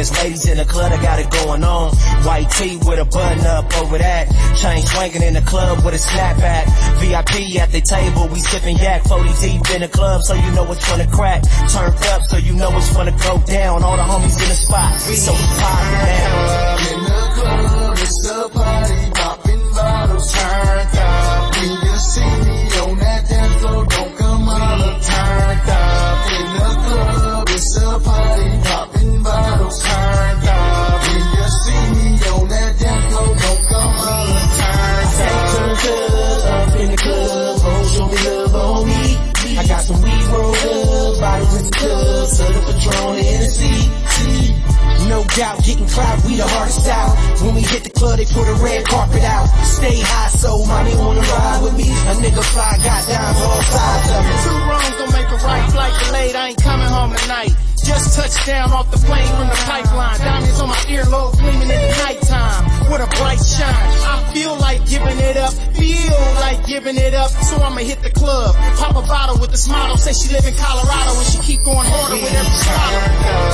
there's ladies in the club that got it going on. White tee with a button up over that. Chain swinging in the club with a snapback. VIP at the table, we sipping yak. 40 deep in the club, so you know it's gonna crack. Turned up, so you know it's gonna go down. All the homies in the spot, so we poppin' down. In the club, it's a party, popping bottles, turned up. When you see me on that dance floor, don't come holler, turned up. In the club, it's a party, popping bottles, turned up. When you see me on that dance floor, don't come holler, turned up. Up in the club, oh, show me love on me. I got some weed rolled up, bottles in the club, Southern Patron and Hennessy. No doubt, getting clout, we the hardest out. When we hit the club, they put a red carpet out. Stay high, so mommy wanna ride with me. A nigga fly, got dimes all sides of me. Two wrongs don't make a right. Flight delayed, I ain't coming home tonight. Just touched down off the plane from the pipeline. Diamonds on my earlobe gleaming in the nighttime. What a bright shine. I feel like giving it up. Feel like giving it up. So I'ma hit the club. Pop a bottle with this model. Say she live in Colorado and she keep going harder with every swallow.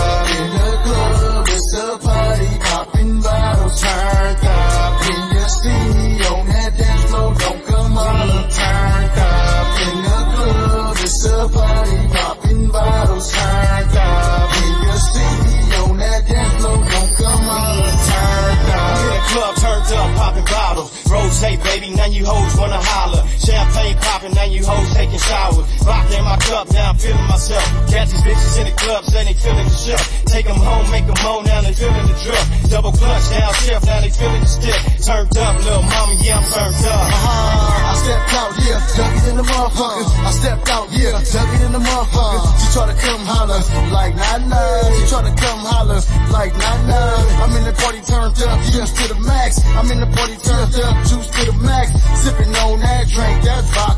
In the club, it's a party, popping bottles, turned up. When you see me on that dance floor, don't come holler, turned up. In the club, it's a party, popping bottles, turned up. When you see me on that dance floor, don't come holler, turned up. In the club, turned up, popping bottles. Rose, baby, now you hoes wanna holler. Champagne popping, now you hoes taking showers. Vodka in my cup, now I'm feeling myself. Catch these bitches in the club, say they feeling the show. Take them home, make them moan, now they feeling the drug. Double clutch, down shelf, now they feeling the stick. Turned up, little mama, yeah, I'm turned up. I stepped out, yeah, dug it in the motherfucker. I stepped out, yeah, dug it in the motherfucker. She try to come holler, like nah. She try to come holler, like nah. I'm in the party turned up, juice to the max. I'm in the party turned up, juice to the max. Sipping on that drink, that's vodka.